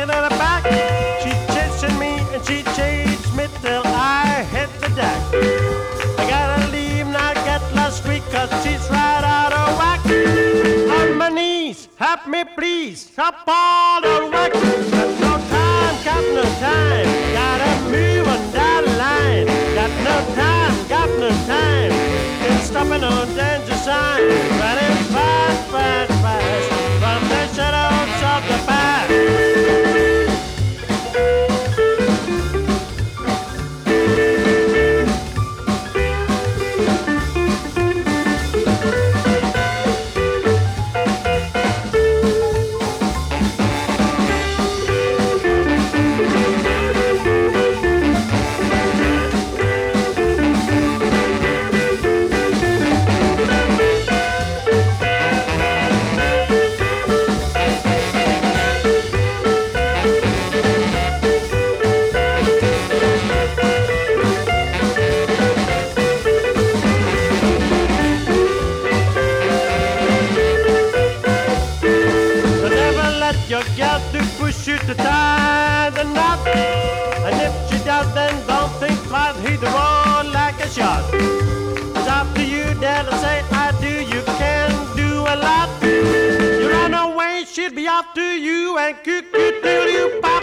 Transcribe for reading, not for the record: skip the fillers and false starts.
looking at her back. She's chasing me and she chased me till I hit the deck. I gotta leave now, get lost quick, cause she's right out of whack. On my knees, help me please, stop all the whack. Got no time, got no time, gotta move on that line. Got no time, got no time, been stopping on danger sign. Running fast, fast, fast, from the shadows of the past. You got to push you to tie the knot. And if she does, then don't think twice. Hit the road like a shot. It's up to you, dare to say I do. You can do a lot. You run away, she'll be after you and cook you till you pop.